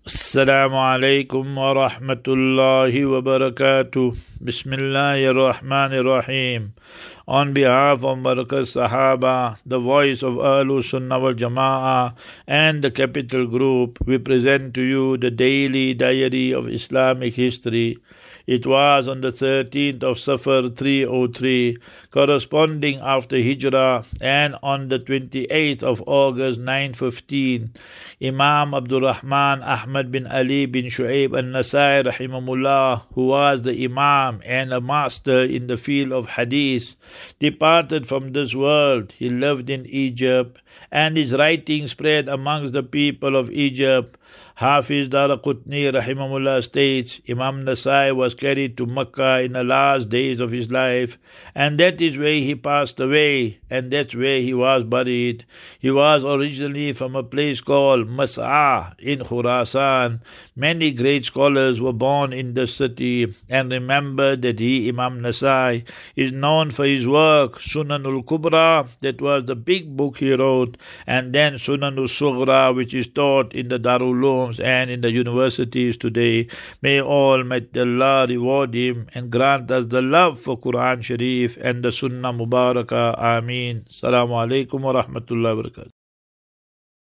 Assalamu alaikum wa rahmatullahi wa barakatuh. Bismillahir Rahmanir Rahim. On behalf of Markaz Sahaba, the voice of Ahlus Sunnah wal Jama'ah and the Capital Group, we present to you the daily diary of Islamic history. It was on the 13th of Safar 303, corresponding after Hijrah, and on the 28th of August 915, Imam Abdul Rahman Ahmad bin Ali bin Shu'aib al-Nasai rahimahullah, who was the Imam and a master in the field of Hadith, departed from this world. He lived in Egypt, and his writings spread amongst the people of Egypt. Hafiz Daraqutni rahimahullah states, Imam Nasai was carried to Mecca in the last days of his life, and that is where he passed away, and that's where he was buried. He was originally from a place called Mas'a in Khurasan. Many great scholars were born in the city, and remember that he, Imam Nasai, is known for his work, Sunanul Kubra, that was the big book he wrote, and then Sunanul Sughra, which is taught in the Darul Ulooms and in the universities today. May Almighty Allah reward him and grant us the love for Quran Sharif and the Sunnah Mubarakah. Ameen. Assalamu alaikum wa rahmatullahi wa barakatuh.